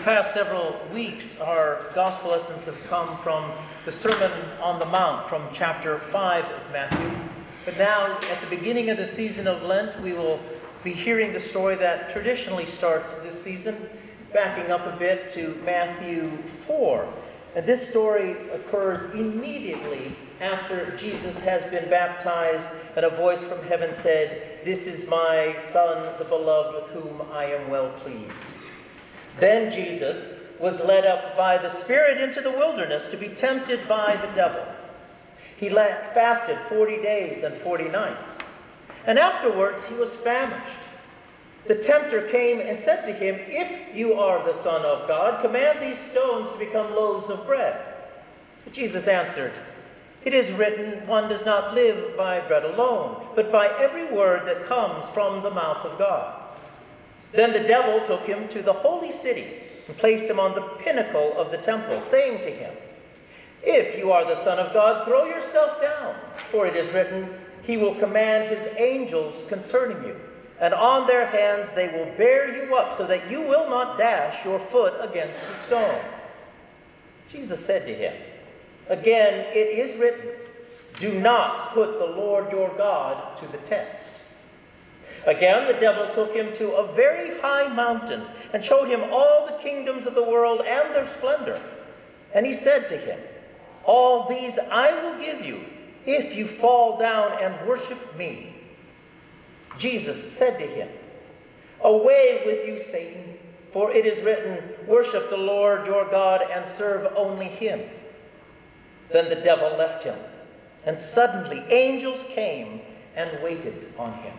past several weeks, our gospel lessons have come from the Sermon on the Mount, from chapter 5 of Matthew. But now, at the beginning of the season of Lent, we will be hearing the story that traditionally starts this season, backing up a bit to Matthew 4. And this story occurs immediately after Jesus has been baptized, and a voice from heaven said, "This is my Son, the beloved, with whom I am well pleased." Then Jesus was led up by the Spirit into the wilderness to be tempted by the devil. He fasted 40 days and 40 nights, and afterwards he was famished. The tempter came and said to him, "If you are the Son of God, command these stones to become loaves of bread." But Jesus answered, "It is written, one does not live by bread alone, but by every word that comes from the mouth of God." Then the devil took him to the holy city and placed him on the pinnacle of the temple, saying to him, "If you are the Son of God, throw yourself down, for it is written, he will command his angels concerning you, and on their hands they will bear you up, so that you will not dash your foot against a stone." Jesus said to him, "Again it is written, do not put the Lord your God to the test." Again the devil took him to a very high mountain and showed him all the kingdoms of the world and their splendor. And he said to him, "All these I will give you if you fall down and worship me." Jesus said to him, "Away with you, Satan, for it is written, worship the Lord your God and serve only him." Then the devil left him, and suddenly angels came and waited on him.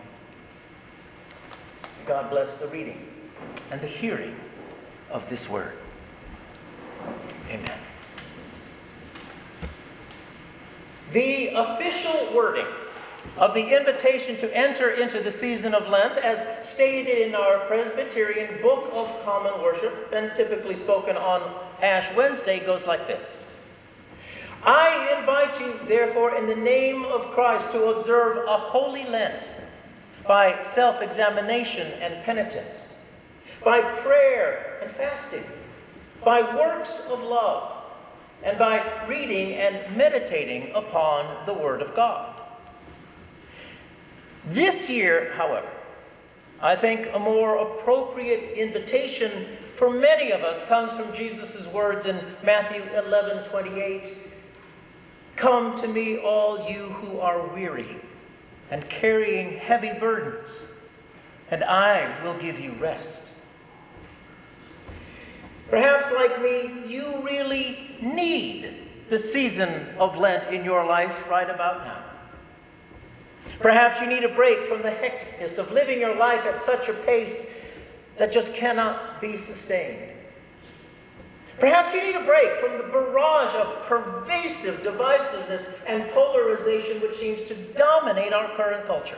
God bless the reading and the hearing of this word. Amen. The official wording of the invitation to enter into the season of Lent, as stated in our Presbyterian Book of Common Worship and typically spoken on Ash Wednesday, goes like this. "I invite you, therefore, in the name of Christ, to observe a holy Lent by self-examination and penitence, by prayer and fasting, by works of love, and by reading and meditating upon the Word of God." This year, however, I think a more appropriate invitation for many of us comes from Jesus' words in Matthew 11:28. "Come to me, all you who are weary and carrying heavy burdens, and I will give you rest." Perhaps, like me, you really need the season of Lent in your life right about now. Perhaps you need a break from the hecticness of living your life at such a pace that just cannot be sustained. Perhaps you need a break from the barrage of pervasive divisiveness and polarization which seems to dominate our current culture.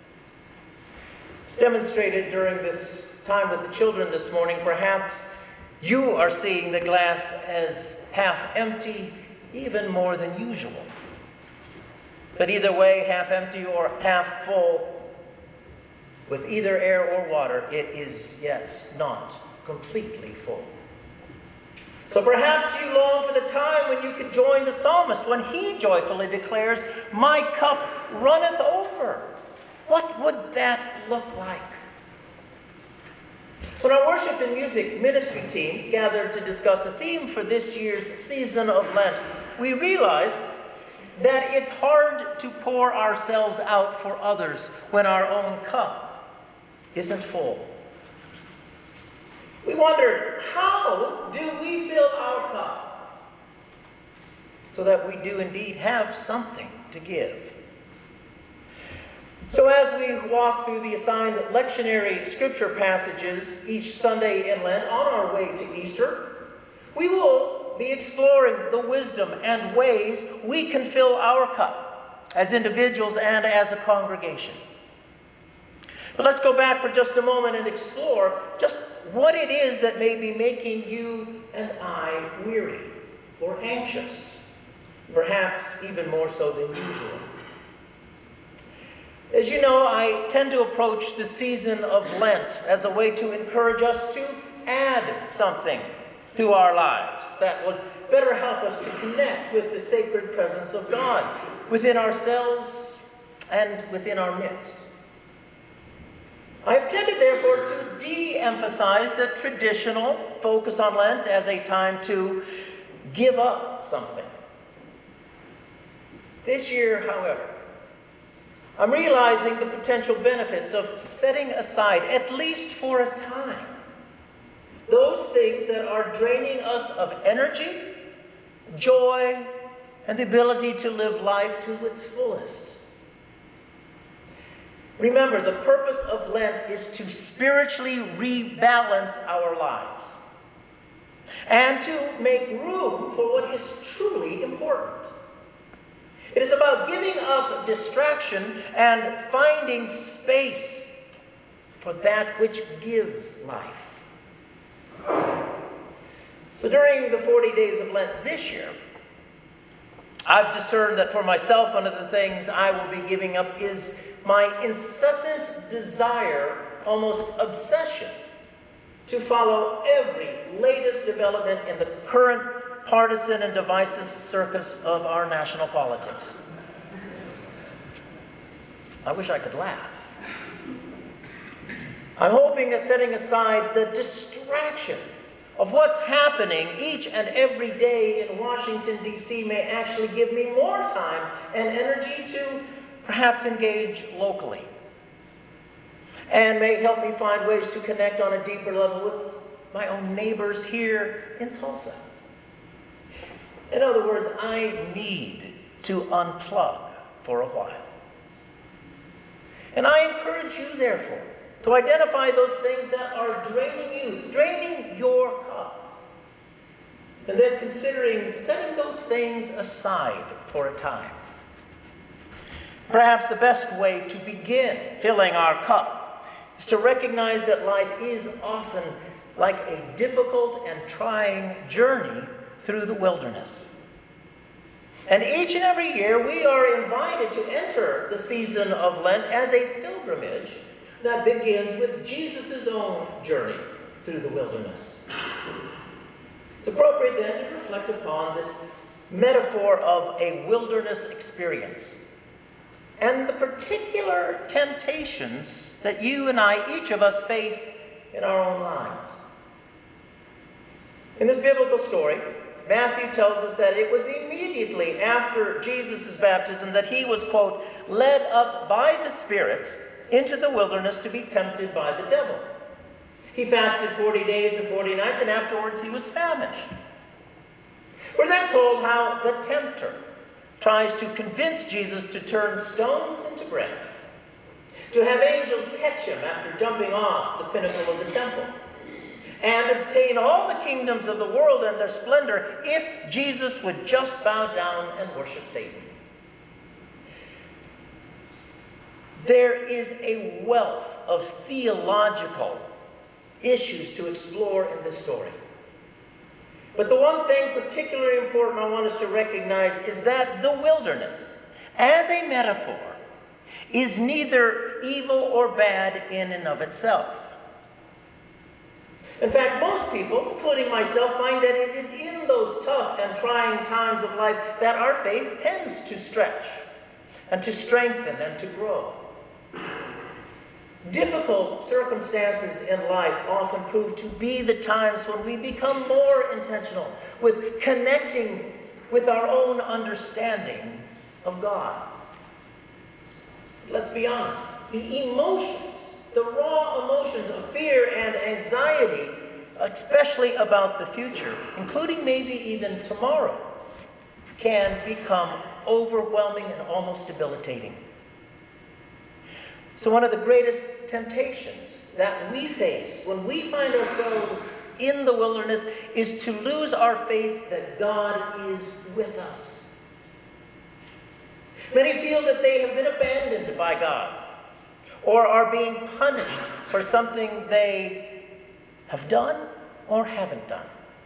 As demonstrated during this time with the children this morning, perhaps you are seeing the glass as half empty, even more than usual. But either way, half empty or half full, with either air or water, it is yet not completely full. So perhaps you long for the time when you could join the psalmist when he joyfully declares, "My cup runneth over." What would that look like? When our worship and music ministry team gathered to discuss a theme for this year's season of Lent, we realized that it's hard to pour ourselves out for others when our own cup isn't full. We wondered, how do we fill our cup so that we do indeed have something to give? So as we walk through the assigned lectionary scripture passages each Sunday in Lent on our way to Easter, we will be exploring the wisdom and ways we can fill our cup as individuals and as a congregation. But let's go back for just a moment and explore just what it is that may be making you and I weary or anxious, perhaps even more so than usual. As you know, I tend to approach the season of Lent as a way to encourage us to add something to our lives that would better help us to connect with the sacred presence of God within ourselves and within our midst. I have tended, therefore, to de-emphasize the traditional focus on Lent as a time to give up something. This year, however, I'm realizing the potential benefits of setting aside, at least for a time, those things that are draining us of energy, joy, and the ability to live life to its fullest. Remember, the purpose of Lent is to spiritually rebalance our lives and to make room for what is truly important. It is about giving up distraction and finding space for that which gives life. So during the 40 days of Lent this year, I've discerned that for myself, one of the things I will be giving up is my incessant desire, almost obsession, to follow every latest development in the current partisan and divisive circus of our national politics. I wish I could laugh. I'm hoping that setting aside the distraction of what's happening each and every day in Washington, D.C. may actually give me more time and energy to perhaps engage locally, and may help me find ways to connect on a deeper level with my own neighbors here in Tulsa. In other words, I need to unplug for a while. And I encourage you, therefore, to identify those things that are draining you, draining your cup, and then considering setting those things aside for a time. Perhaps the best way to begin filling our cup is to recognize that life is often like a difficult and trying journey through the wilderness. And each and every year we are invited to enter the season of Lent as a pilgrimage that begins with Jesus' own journey through the wilderness. It's appropriate then to reflect upon this metaphor of a wilderness experience and the particular temptations that you and I, each of us, face in our own lives. In this biblical story, Matthew tells us that it was immediately after Jesus' baptism that he was, quote, led up by the Spirit into the wilderness to be tempted by the devil. He fasted 40 days and 40 nights, and afterwards he was famished. We're then told how the tempter tries to convince Jesus to turn stones into bread, to have angels catch him after jumping off the pinnacle of the temple, and obtain all the kingdoms of the world and their splendor if Jesus would just bow down and worship Satan. There is a wealth of theological issues to explore in this story. But the one thing particularly important I want us to recognize is that the wilderness, as a metaphor, is neither evil or bad in and of itself. In fact, most people, including myself, find that it is in those tough and trying times of life that our faith tends to stretch and to strengthen and to grow. Difficult circumstances in life often prove to be the times when we become more intentional with connecting with our own understanding of God. Let's be honest, the emotions, the raw emotions of fear and anxiety, especially about the future, including maybe even tomorrow, can become overwhelming and almost debilitating. So one of the greatest temptations that we face when we find ourselves in the wilderness is to lose our faith that God is with us. Many feel that they have been abandoned by God or are being punished for something they have done or haven't done.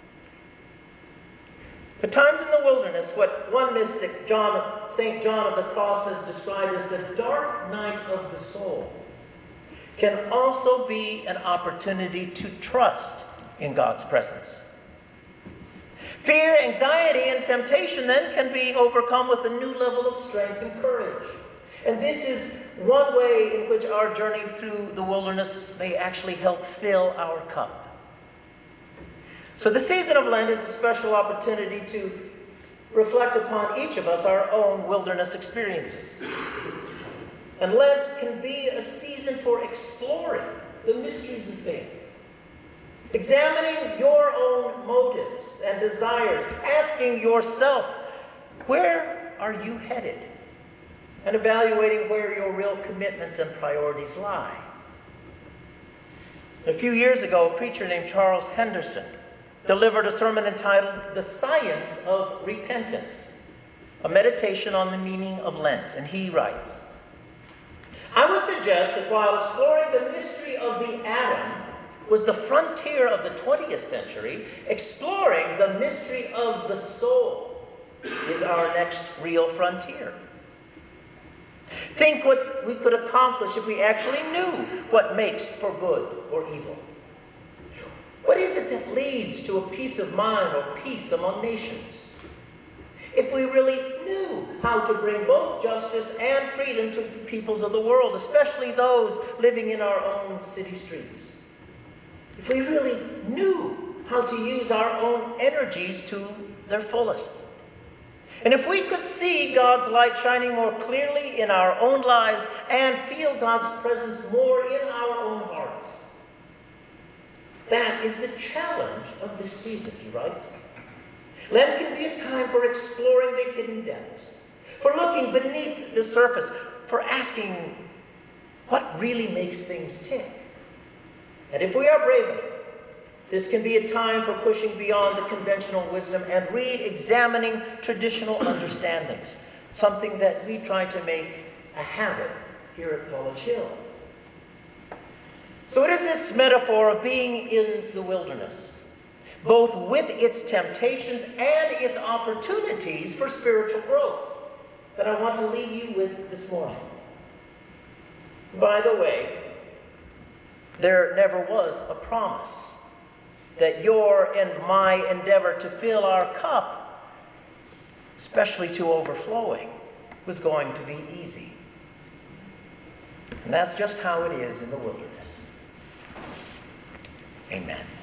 At times in the wilderness, what one mystic, St. John of the Cross, has described as the dark night of the soul, can also be an opportunity to trust in God's presence. Fear, anxiety, and temptation then can be overcome with a new level of strength and courage. And this is one way in which our journey through the wilderness may actually help fill our cup. So the season of Lent is a special opportunity to reflect upon each of us our own wilderness experiences. And Lent can be a season for exploring the mysteries of faith. Examining your own motives and desires, asking yourself, where are you headed? And evaluating where your real commitments and priorities lie. A few years ago, a preacher named Charles Henderson delivered a sermon entitled The Science of Repentance, a meditation on the meaning of Lent. And he writes, I would suggest that while exploring the mystery of the atom was the frontier of the 20th century, exploring the mystery of the soul is our next real frontier. Think what we could accomplish if we actually knew what makes for good or evil. What is it that leads to a peace of mind or peace among nations? If we really knew how to bring both justice and freedom to the peoples of the world, especially those living in our own city streets. If we really knew how to use our own energies to their fullest. And if we could see God's light shining more clearly in our own lives and feel God's presence more in our own hearts. That is the challenge of this season, he writes. Lent can be a time for exploring the hidden depths, for looking beneath the surface, for asking what really makes things tick. And if we are brave enough, this can be a time for pushing beyond the conventional wisdom and re-examining traditional understandings, something that we try to make a habit here at College Hill. So it is this metaphor of being in the wilderness, both with its temptations and its opportunities for spiritual growth, that I want to leave you with this morning. By the way, there never was a promise that your and my endeavor to fill our cup, especially to overflowing, was going to be easy. And that's just how it is in the wilderness. Amen.